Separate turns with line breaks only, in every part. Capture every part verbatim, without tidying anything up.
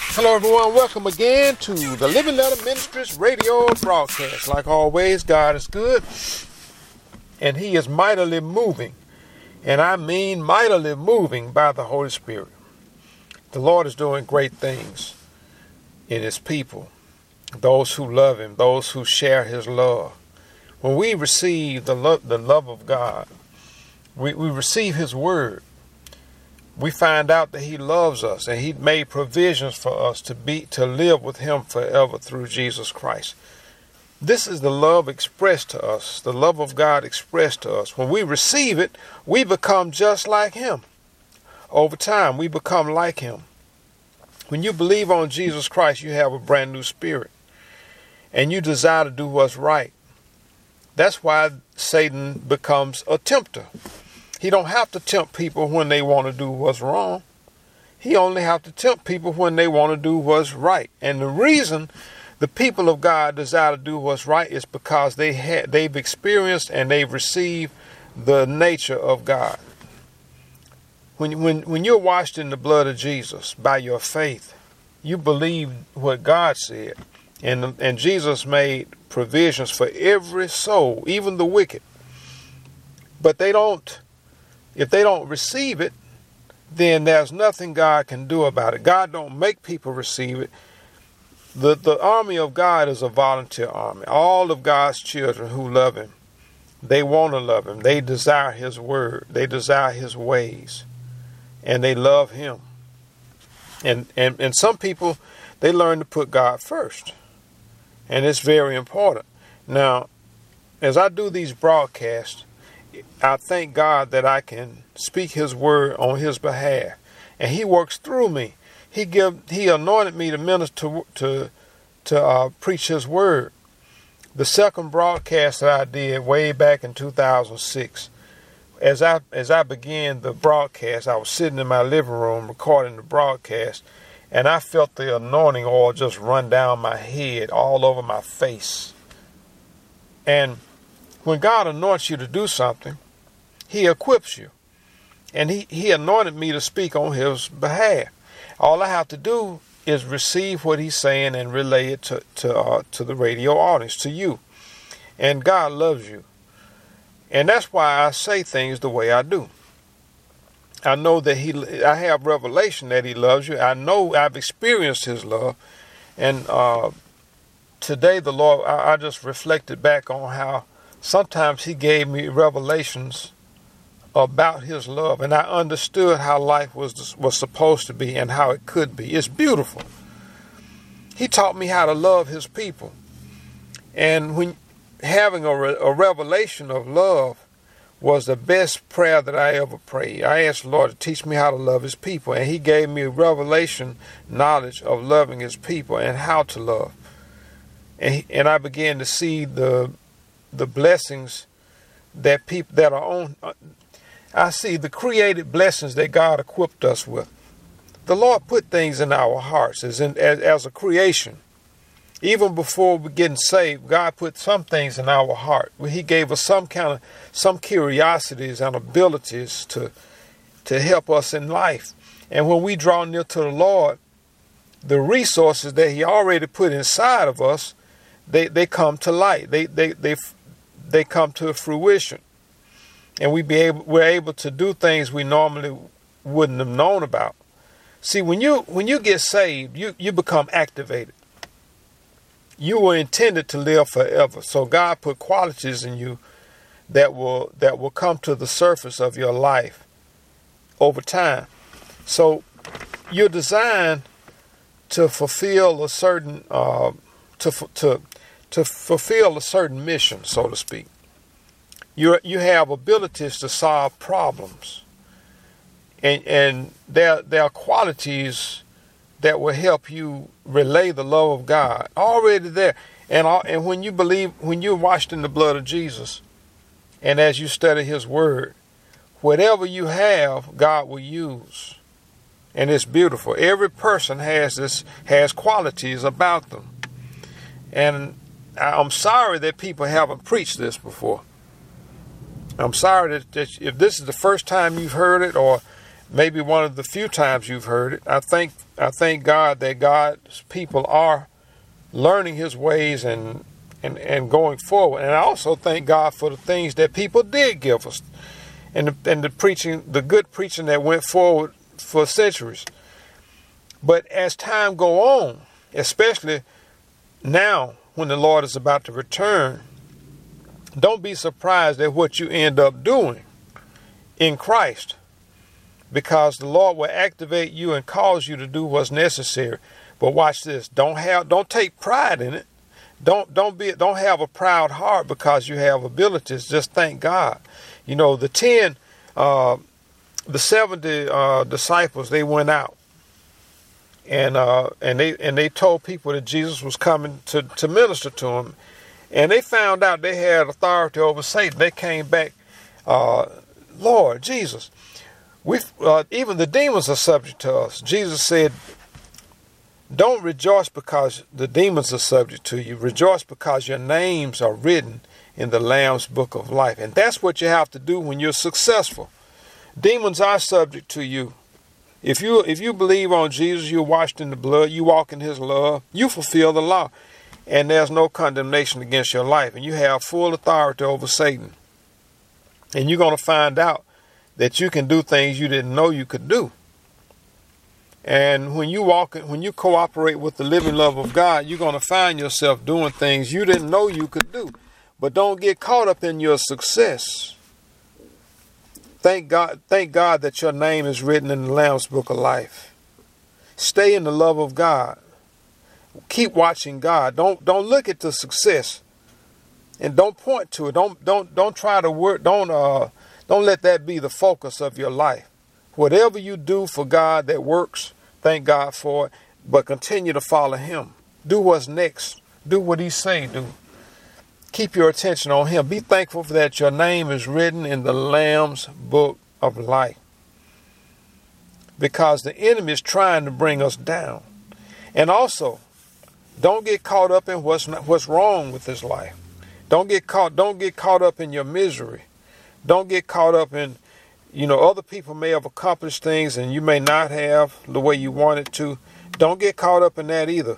Hello everyone, welcome again to the Living Letter Ministries radio broadcast. Like always, God is good and He is mightily moving, and I mean mightily moving by the Holy Spirit. The Lord is doing great things in His people, those who love Him, those who share His love. When we receive the love, the love of God, we, we receive His word. We find out that He loves us and He made provisions for us to be to live with Him forever through Jesus Christ. This is the love expressed to us, the love of God expressed to us. When we receive it, we become just like Him. Over time, we become like Him. When you believe on Jesus Christ, you have a brand new spirit and you desire to do what's right. That's why Satan becomes a tempter. He don't have to tempt people when they want to do what's wrong. He only have to tempt people when they want to do what's right. And the reason the people of God desire to do what's right is because they had they've experienced and they've received the nature of God. When when when you're washed in the blood of Jesus by your faith, you believe what God said, and and Jesus made provisions for every soul, even the wicked. But they don't. If they don't receive it, then there's nothing God can do about it. God don't make people receive it. The, the army of God is a volunteer army. All of God's children who love Him, they want to love Him. They desire His word. They desire His ways. And they love Him. And, and, and some people, they learn to put God first. And it's very important. Now, as I do these broadcasts, I thank God that I can speak His word on His behalf, and He works through me. He give He anointed me to minister to to uh, preach His word. The second broadcast that I did way back in two thousand six, as I as I began the broadcast, I was sitting in my living room recording the broadcast, and I felt the anointing oil just run down my head, all over my face, and when God anoints you to do something, He equips you. And he, he anointed me to speak on His behalf. All I have to do is receive what He's saying and relay it to, to, uh, to the radio audience, to you. And God loves you. And that's why I say things the way I do. I know that He, I have revelation that He loves you. I know I've experienced His love. And uh, today the Lord, I, I just reflected back on how sometimes He gave me revelations about His love, and I understood how life was was supposed to be and how it could be. It's beautiful. He taught me how to love His people. And when having a, re, a revelation of love was the best prayer that I ever prayed. I asked the Lord to teach me how to love His people, and He gave me revelation knowledge of loving His people and how to love. And, he, and I began to see the the blessings that people that are on. I see the created blessings that God equipped us with. The Lord put things in our hearts as in as, as a creation. Even before we getting saved, God put some things in our heart. He gave us some kind of some curiosities and abilities to to help us in life. And when we draw near to the Lord, the resources that He already put inside of us, they they come to light. They they they they come to fruition, and we be able we're able to do things we normally wouldn't have known about. See, when you when you get saved, you you become activated. You were intended to live forever, so God put qualities in you that will that will come to the surface of your life over time. So you're designed to fulfill a certain uh, to to to fulfill a certain mission, so to speak. You you have abilities to solve problems, and and there there are qualities that will help you relay the love of God already there. And all, and when you believe, when you're washed in the blood of Jesus, and as you study His word, whatever you have, God will use. And it's beautiful. Every person has this, has qualities about them. And I'm sorry that people haven't preached this before. I'm sorry that, that if this is the first time you've heard it, or maybe one of the few times you've heard it, I thank I thank God that God's people are learning his ways and, and, and going forward. And I also thank God for the things that people did give us. And the, and the preaching, the good preaching that went forward for centuries. But as time go on, especially now when the Lord is about to return, don't be surprised at what you end up doing in Christ, because the Lord will activate you and cause you to do what's necessary. But watch this. Don't have, don't take pride in it. Don't, don't be, don't have a proud heart because you have abilities. Just thank God. You know, the ten, uh, the seventy uh, disciples, they went out and uh, and they and they told people that Jesus was coming to, to minister to them. And they found out they had authority over Satan. They came back, uh, Lord Jesus, we uh, even the demons are subject to us. Jesus said, don't rejoice because the demons are subject to you. Rejoice because your names are written in the Lamb's book of life. And that's what you have to do when you're successful. Demons are subject to you. If you if you believe on Jesus, you're washed in the blood, you walk in his love, you fulfill the law. And there's no condemnation against your life. And you have full authority over Satan. And you're going to find out that you can do things you didn't know you could do. And when you walk, when you cooperate with the living love of God, you're going to find yourself doing things you didn't know you could do. But don't get caught up in your success. Thank God, thank God that your name is written in the Lamb's book of life. Stay in the love of God. Keep watching God. Don't don't look at the success, and don't point to it. Don't don't don't try to work. Don't uh don't let that be the focus of your life. Whatever you do for God that works, thank God for it. But continue to follow Him. Do what's next. Do what He say do. Keep your attention on Him. Be thankful for that your name is written in the Lamb's book of life. Because the enemy is trying to bring us down, and also. Don't get caught up in what's not, what's wrong with this life. Don't get caught. Don't get caught up in your misery. Don't get caught up in, you know, other people may have accomplished things and you may not have the way you wanted to. Don't get caught up in that either.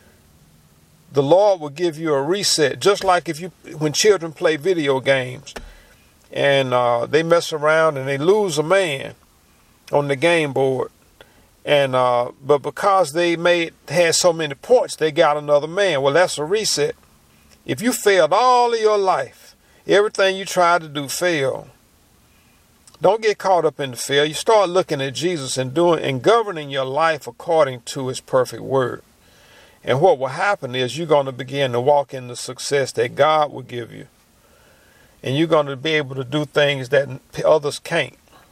The Lord will give you a reset, just like if you, when children play video games and uh, they mess around and they lose a man on the game board. And uh, but because they made had so many points, they got another man. Well, that's a reset. If you failed all of your life, everything you tried to do failed. Don't get caught up in the failure. You start looking at Jesus and doing and governing your life according to His perfect word. And what will happen is you're going to begin to walk in the success that God will give you, and you're going to be able to do things that others can't.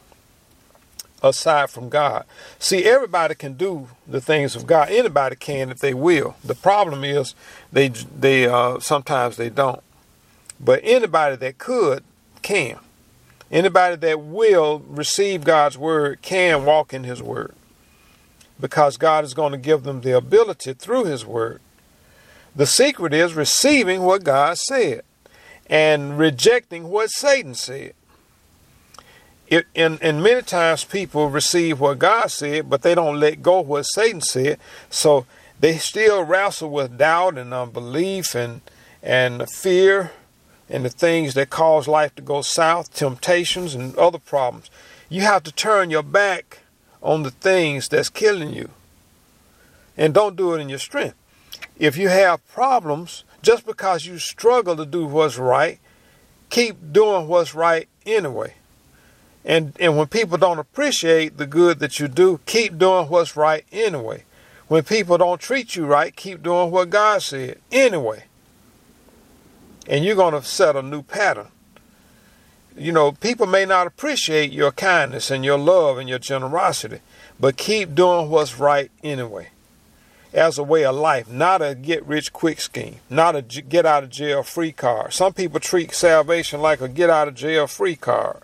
Aside from God. See, everybody can do the things of God. Anybody can if they will. The problem is they they uh, sometimes they don't. But anybody that could can. Anybody that will receive God's word can walk in His word, because God is going to give them the ability through His word. The secret is receiving what God said and rejecting what Satan said. It, and, and many times people receive what God said, but they don't let go of what Satan said. So they still wrestle with doubt and unbelief and and fear and the things that cause life to go south, temptations and other problems. You have to turn your back on the things that's killing you. And don't do it in your strength. If you have problems, just because you struggle to do what's right, keep doing what's right anyway. And and when people don't appreciate the good that you do, keep doing what's right anyway. When people don't treat you right, keep doing what God said anyway. And you're going to set a new pattern. You know, people may not appreciate your kindness and your love and your generosity, but keep doing what's right anyway. As a way of life, not a get-rich-quick scheme, not a get-out-of-jail-free card. Some people treat salvation like a get-out-of-jail-free card.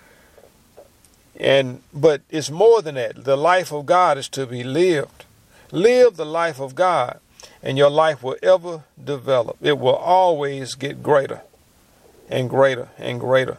And but it's more than that. The life of God is to be lived. Live the life of God, and your life will ever develop. It will always get greater and greater and greater.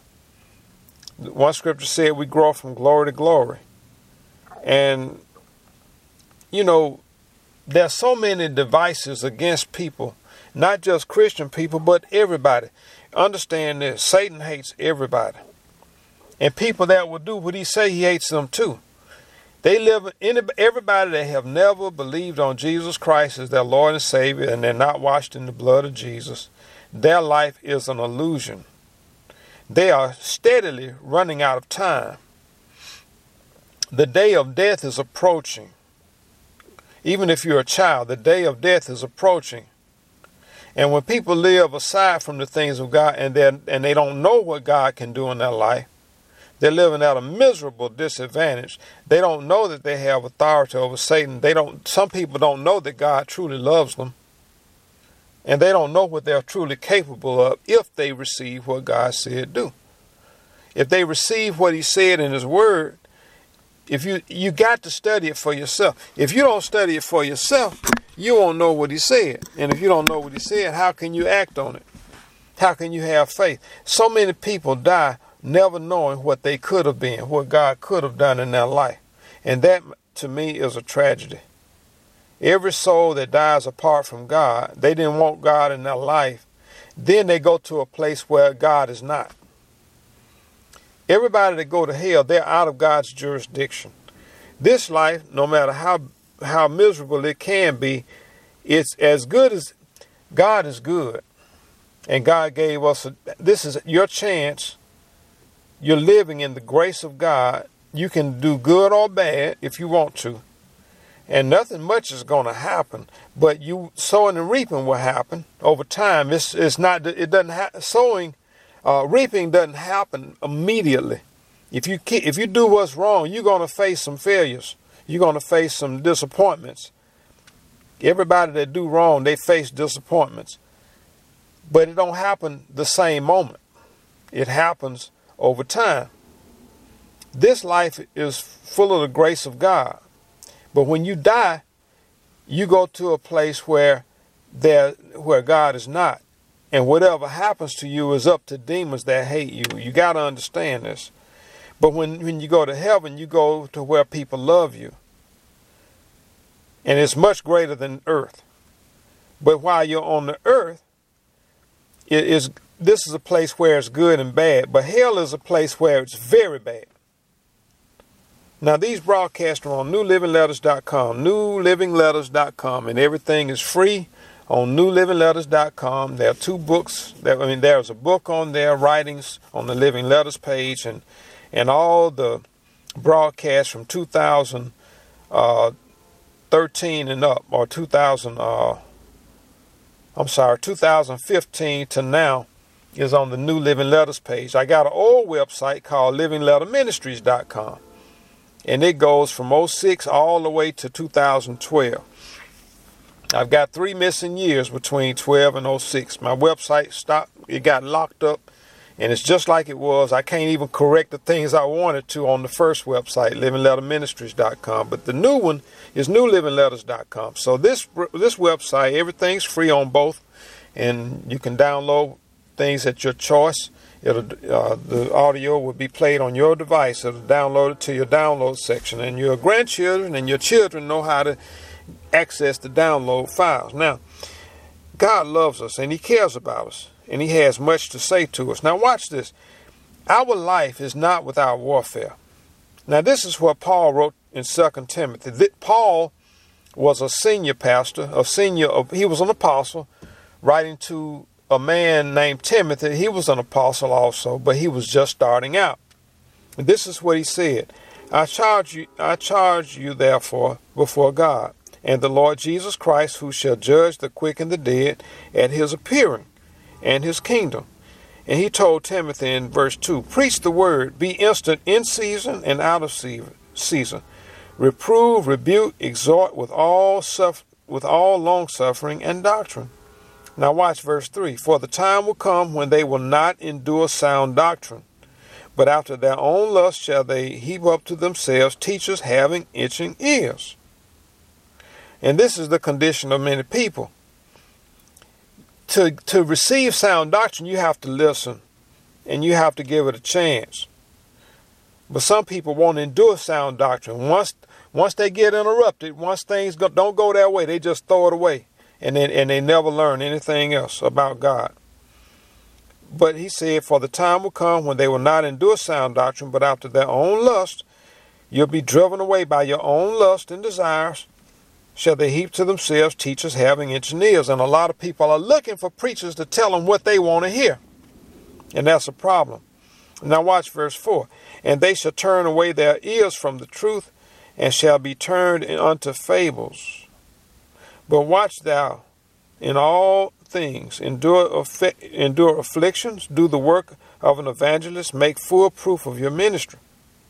One scripture said we grow from glory to glory. And you know, there's so many devices against people, not just Christian people, but everybody. Understand this, Satan hates everybody. And people that will do what he say, he hates them too. They live, everybody that have never believed on Jesus Christ as their Lord and Savior, and they're not washed in the blood of Jesus, their life is an illusion. They are steadily running out of time. The day of death is approaching. Even if you're a child, the day of death is approaching. And when people live aside from the things of God and they and they don't know what God can do in their life, they're living at a miserable disadvantage. They don't know that they have authority over Satan. They don't. Some people don't know that God truly loves them. And they don't know what they're truly capable of if they receive what God said do. If they receive what he said in his word, if you, you got to study it for yourself. If you don't study it for yourself, you won't know what he said. And if you don't know what he said, how can you act on it? How can you have faith? So many people die never knowing what they could have been, what God could have done in their life. And that, to me, is a tragedy. Every soul that dies apart from God, they didn't want God in their life, then they go to a place where God is not. Everybody that go to hell, they're out of God's jurisdiction. This life, no matter how how miserable it can be, it's as good as God is good. And God gave us, a, this is your chance. You're living in the grace of God. You can do good or bad if you want to. And nothing much is going to happen, but you sowing and reaping will happen over time. It's it's not it doesn't ha- sowing, uh, reaping doesn't happen immediately. If you keep, if you do what's wrong, you're going to face some failures. You're going to face some disappointments. Everybody that do wrong, they face disappointments, but it don't happen the same moment. It happens over time. This life is full of the grace of God. But when you die, you go to a place where there, where God is not. And whatever happens to you is up to demons that hate you. You got to understand this. But when, when you go to heaven, you go to where people love you. And it's much greater than earth. But while you're on the earth, it is, this is a place where it's good and bad. But hell is a place where it's very bad. Now, these broadcasts are on new living letters dot com, new living letters dot com, and everything is free on new living letters dot com. There are two books. That, I mean, there's a book on there, writings on the Living Letters page, and and all the broadcasts from two thousand thirteen and up, or two thousand, uh, I'm sorry, two thousand fifteen to now is on the New Living Letters page. I got an old website called living letter ministries dot com. And it goes from oh six all the way to two thousand twelve. I've got three missing years between twelve and oh six. My website stopped. It got locked up. And it's just like it was. I can't even correct the things I wanted to on the first website, living letter ministries dot com. But the new one is new living letters dot com. So this this website, everything's free on both. And you can download things at your choice. It'll, uh, the audio will be played on your device. It'll download it to your download section, and your grandchildren and your children know how to access the download files. Now, God loves us, and he cares about us, and he has much to say to us. Now, watch this. Our life is not without warfare. Now, this is what Paul wrote in Second Timothy. Paul was a senior pastor, a senior, he was an apostle, writing to a man named Timothy. He was an apostle also, but he was just starting out. And this is what he said. I charge you, I charge you therefore before God and the Lord Jesus Christ, who shall judge the quick and the dead at his appearing and his kingdom. And he told Timothy in verse two, preach the word, be instant in season and out of season. Reprove, rebuke, exhort with all suff- with all long suffering and doctrine. Now watch verse three. For the time will come when they will not endure sound doctrine, but after their own lust shall they heap up to themselves teachers having itching ears. And this is the condition of many people. To, to receive sound doctrine, you have to listen, and you have to give it a chance. But some people won't endure sound doctrine. Once once they get interrupted, once things go, don't go their way, they just throw it away. And then, and they never learn anything else about God. But he said, for the time will come when they will not endure sound doctrine, but after their own lust, you'll be driven away by your own lust and desires, shall they heap to themselves teachers having itching ears. And a lot of people are looking for preachers to tell them what they want to hear. And that's a problem. Now watch verse four. And they shall turn away their ears from the truth, and shall be turned unto fables. But watch thou in all things, endure, affi- endure afflictions, do the work of an evangelist, make full proof of your ministry.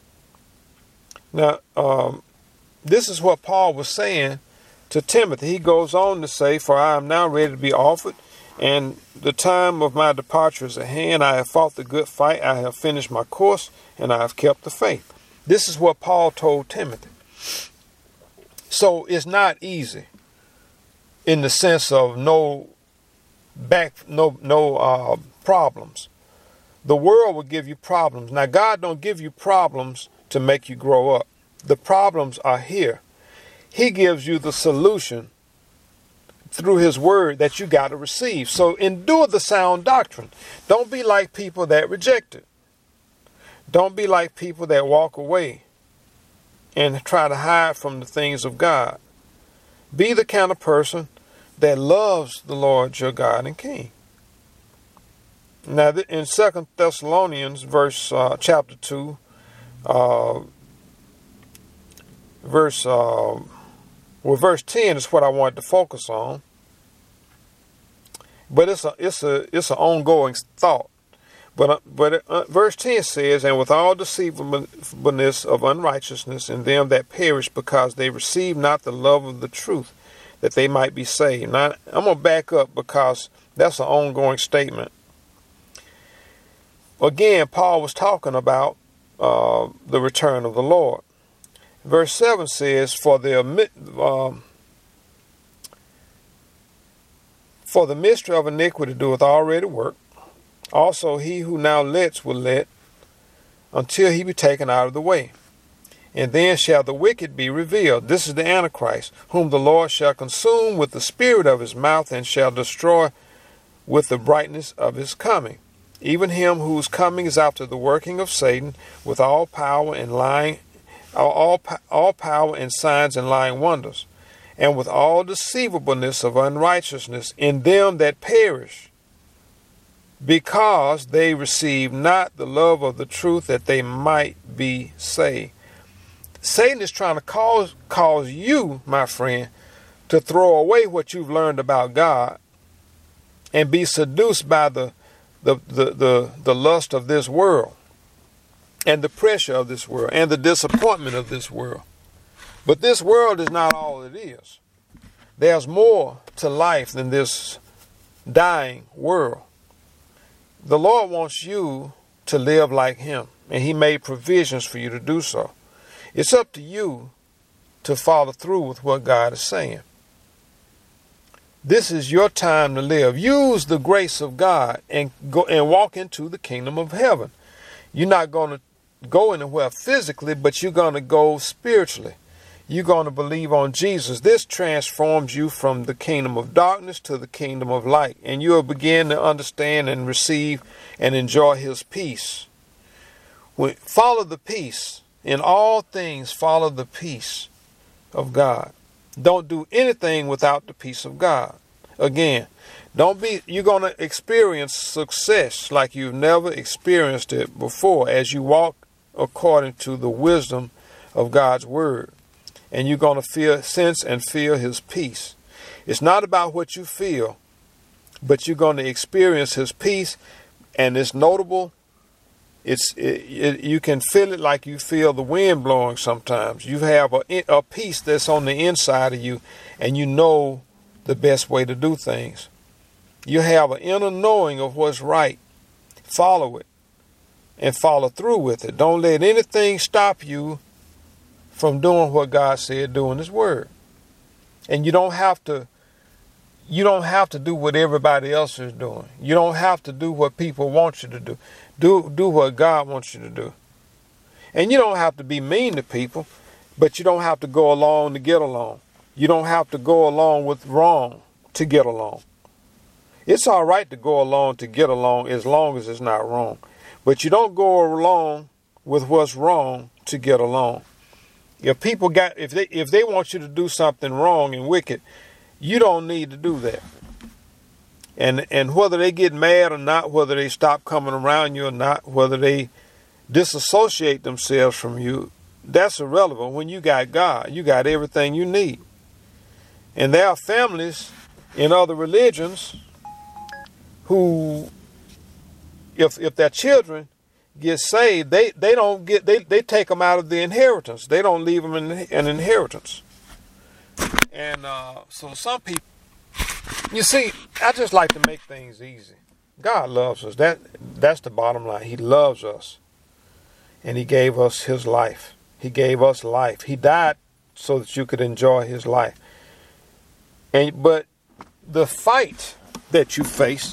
Now, um, this is what Paul was saying to Timothy. He goes on to say, for I am now ready to be offered, and the time of my departure is at hand. I have fought the good fight, I have finished my course, and I have kept the faith. This is what Paul told Timothy. So it's not easy in the sense of no back, no no uh, problems. The world will give you problems. Now, God don't give you problems to make you grow up. The problems are here. He gives you the solution through his word that you got to receive. So endure the sound doctrine. Don't be like people that reject it. Don't be like people that walk away and try to hide from the things of God. Be the kind of person that loves the Lord your God and King. Now in Second Thessalonians verse uh, chapter two, uh, verse uh, well verse ten is what I wanted to focus on. But it's a it's a it's an ongoing thought. But uh, but uh, verse ten says, and with all deceivableness of unrighteousness in them that perish, because they receive not the love of the truth, that they might be saved. Now, I'm going to back up because that's an ongoing statement. Again, Paul was talking about uh, the return of the Lord. Verse seven says, for the, um, for the mystery of iniquity doeth already work. Also he who now lets will let until he be taken out of the way. And then shall the wicked be revealed. This is the Antichrist, whom the Lord shall consume with the spirit of his mouth, and shall destroy with the brightness of his coming. Even him whose coming is after the working of Satan, with all power and lying, all, all power and signs and lying wonders, and with all deceivableness of unrighteousness in them that perish, because they receive not the love of the truth, that they might be saved. Satan is trying to cause cause you, my friend, to throw away what you've learned about God and be seduced by the the, the, the, the lust of this world and the pressure of this world and the disappointment of this world. But this world is not all it is. There's more to life than this dying world. The Lord wants you to live like him, and he made provisions for you to do so. It's up to you to follow through with what God is saying. This is your time to live. Use the grace of God and go and walk into the kingdom of heaven. You're not going to go anywhere physically, but you're going to go spiritually. You're going to believe on Jesus. This transforms you from the kingdom of darkness to the kingdom of light, and you'll begin to understand and receive and enjoy his peace. Follow the peace. In all things, follow the peace of God. Don't do anything without the peace of God. Again, don't be, you're going to experience success like you've never experienced it before as you walk according to the wisdom of God's word. And you're going to feel, sense and feel his peace. It's not about what you feel, but you're going to experience his peace, and it's notable. It's it, it, you can feel it like you feel the wind blowing sometimes. You have a, a peace that's on the inside of you, and you know the best way to do things. You have an inner knowing of what's right. Follow it and follow through with it. Don't let anything stop you from doing what God said do in his word. And you don't have to you don't have to do what everybody else is doing. You don't have to do what people want you to do. Do do what God wants you to do. And you don't have to be mean to people, but you don't have to go along to get along. You don't have to go along with wrong to get along. It's all right to go along to get along as long as it's not wrong. But you don't go along with what's wrong to get along. If people got, if they, if they want you to do something wrong and wicked, you don't need to do that. And, and whether they get mad or not, whether they stop coming around you or not, whether they disassociate themselves from you, that's irrelevant. When you got God, you got everything you need. And there are families in other religions who, if if their children get saved, they, they don't get they, they take them out of the inheritance. They don't leave them in an inheritance. And uh, so some people, you see, I just like to make things easy. God loves us. That that's the bottom line. He loves us, and He gave us His life. He gave us life. He died so that you could enjoy His life. And but the fight that you face,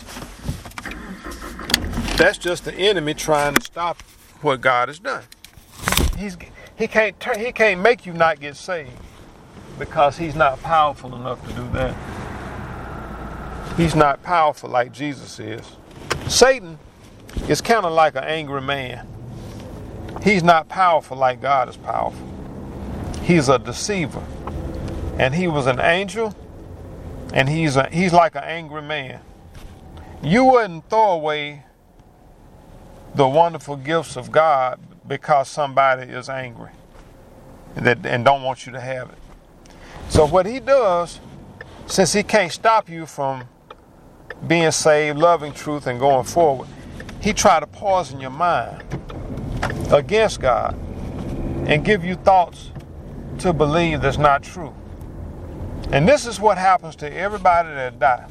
that's just the enemy trying to stop what God has done. He's he can't turn, he can't make you not get saved because He's not powerful enough to do that. He's not powerful like Jesus is. Satan is kind of like an angry man. He's not powerful like God is powerful. He's a deceiver. And he was an angel, and he's a, he's like an angry man. You wouldn't throw away the wonderful gifts of God because somebody is angry that, and don't want you to have it. So what he does, since he can't stop you from being saved, loving truth, and going forward, he try to poison your mind against God and give you thoughts to believe that's not true. And this is what happens to everybody that die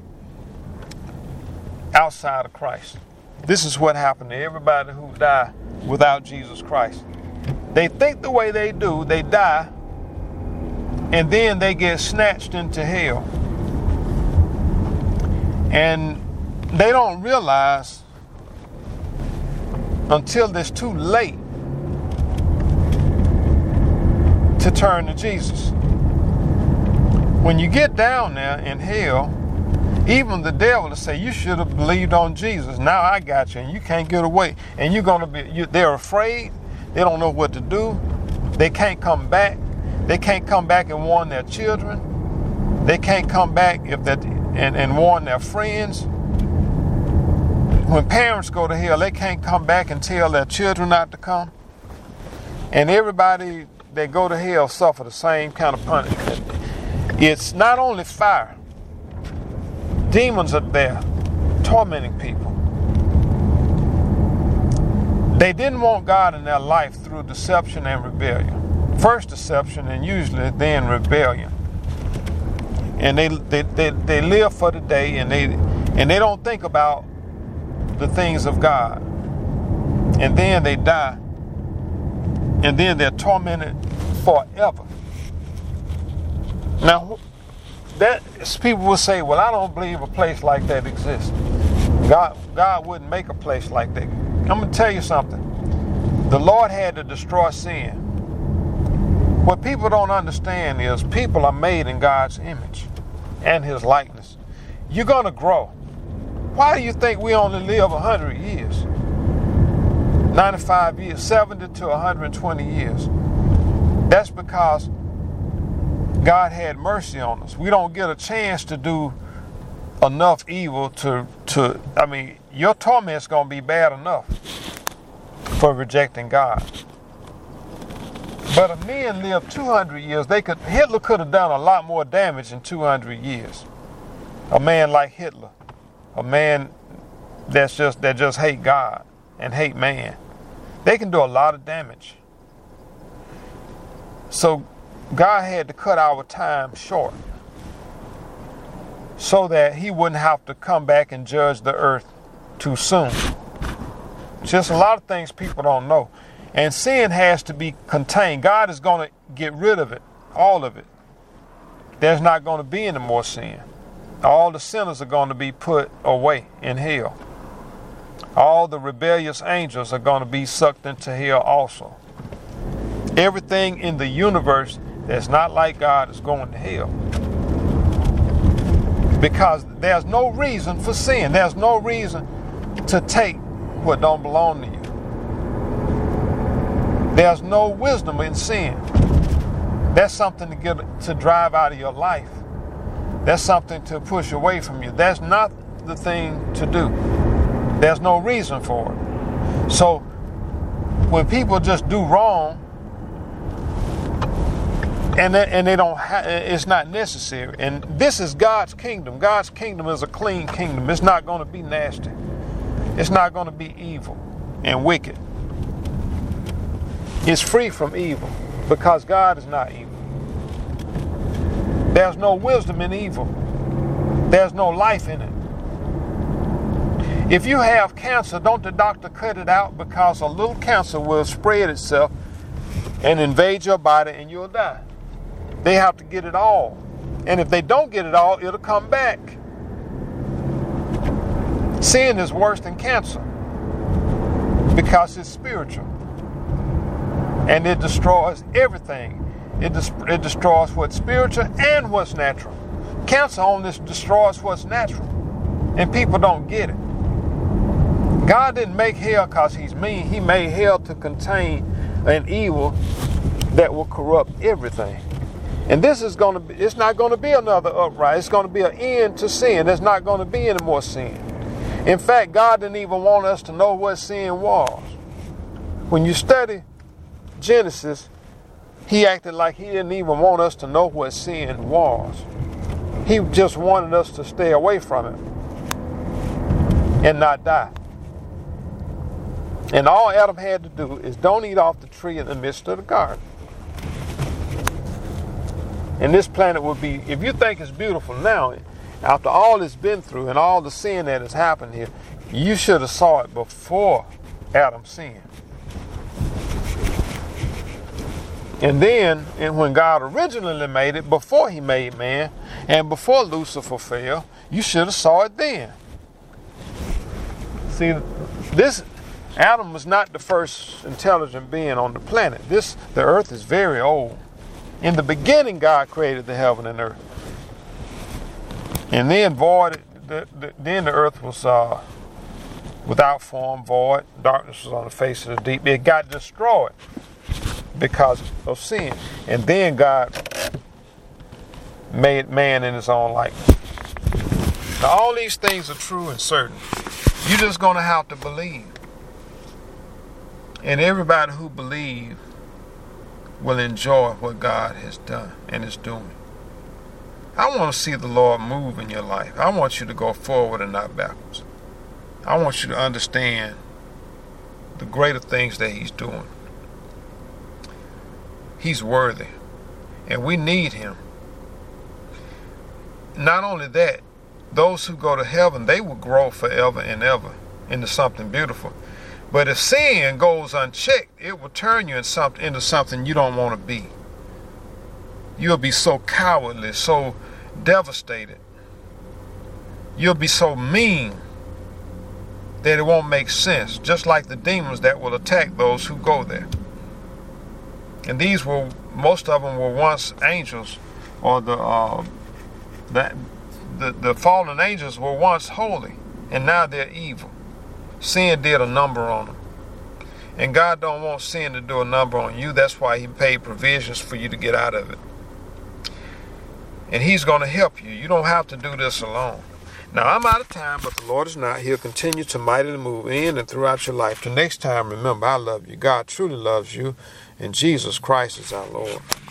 outside of Christ. This is what happened to everybody who die without Jesus Christ. They think the way they do, they die, and then they get snatched into hell. And they don't realize until it's too late to turn to Jesus. When you get down there in hell, even the devil will say, you should have believed on Jesus. Now I got you, and you can't get away. And you're going to be, you, they're afraid. They don't know what to do. They can't come back. They can't come back and warn their children. They can't come back if that and, and warn their friends. When parents go to hell, they can't come back and tell their children not to come. And everybody that go to hell suffer the same kind of punishment. It's not only fire. Demons are there tormenting people. They didn't want God in their life through deception and rebellion. First deception and usually then rebellion. And they they, they, they live for the day, and they and they don't think about the things of God. And then they die. And then they're tormented forever. Now, that people will say, well, I don't believe a place like that exists. God, God wouldn't make a place like that. I'm going to tell you something. The Lord had to destroy sin. What people don't understand is people are made in God's image and His likeness. You're going to grow. Why do you think we only live one hundred years? ninety-five years, seventy to one hundred twenty years. That's because God had mercy on us. We don't get a chance to do enough evil to, to I mean, your torment's going to be bad enough for rejecting God. But if men lived two hundred years, they could, Hitler could have done a lot more damage in two hundred years. A man like Hitler, a man that's just, that just hate God and hate man, they can do a lot of damage. So God had to cut our time short so that He wouldn't have to come back and judge the earth too soon. Just a lot of things people don't know. And sin has to be contained. God is going to get rid of it, all of it. There's not going to be any more sin. All the sinners are going to be put away in hell. All the rebellious angels are going to be sucked into hell also. Everything in the universe that's not like God is going to hell. Because there's no reason for sin. There's no reason to take what don't belong to you. There's no wisdom in sin. That's something to get to drive out of your life. That's something to push away from you. That's not the thing to do. There's no reason for it. So when people just do wrong, and they, and they don't, ha- it's not necessary. And this is God's kingdom. God's kingdom is a clean kingdom. It's not going to be nasty. It's not going to be evil and wicked. It's free from evil because God is not evil. There's no wisdom in evil. There's no life in it. If you have cancer, don't the doctor cut it out, because a little cancer will spread itself and invade your body and you'll die. They have to get it all. And if they don't get it all, it'll come back. Sin is worse than cancer because it's spiritual. And it destroys everything. It, des- it destroys what's spiritual and what's natural. Cancer only destroys what's natural. And people don't get it. God didn't make hell because he's mean. He made hell to contain an evil that will corrupt everything. And this is going to be, it's not going to be another upright. It's going to be an end to sin. There's not going to be any more sin. In fact, God didn't even want us to know what sin was. When you study Genesis, he acted like he didn't even want us to know what sin was. He just wanted us to stay away from it and not die. And all Adam had to do is don't eat off the tree in the midst of the garden. And this planet will be, if you think it's beautiful now, after all it's been through and all the sin that has happened here, you should have saw it before Adam sinned. And then, and when God originally made it, before he made man, and before Lucifer fell, you should have saw it then. See, this Adam was not the first intelligent being on the planet. This, the earth is very old. In the beginning, God created the heaven and earth. And then void, the, the, then the earth was uh, without form, void. Darkness was on the face of the deep. It got destroyed because of sin. And then God made man in his own likeness. Now, all these things are true and certain. You're just going to have to believe. And everybody who believes will enjoy what God has done and is doing. I want to see the Lord move in your life. I want you to go forward and not backwards. I want you to understand the greater things that he's doing. He's worthy. And we need him. Not only that, those who go to heaven, they will grow forever and ever into something beautiful. But if sin goes unchecked, it will turn you into something you don't want to be. You'll be so cowardly, so devastated. You'll be so mean that it won't make sense, just like the demons that will attack those who go there. And these were, most of them were once angels, or the uh, the, the the fallen angels were once holy, and now they're evil. Sin did a number on them. And God don't want sin to do a number on you. That's why he paid provisions for you to get out of it. And he's going to help you. You don't have to do this alone. Now, I'm out of time, but the Lord is not. He'll continue to mightily move in and throughout your life. Till next time, remember, I love you. God truly loves you, and Jesus Christ is our Lord.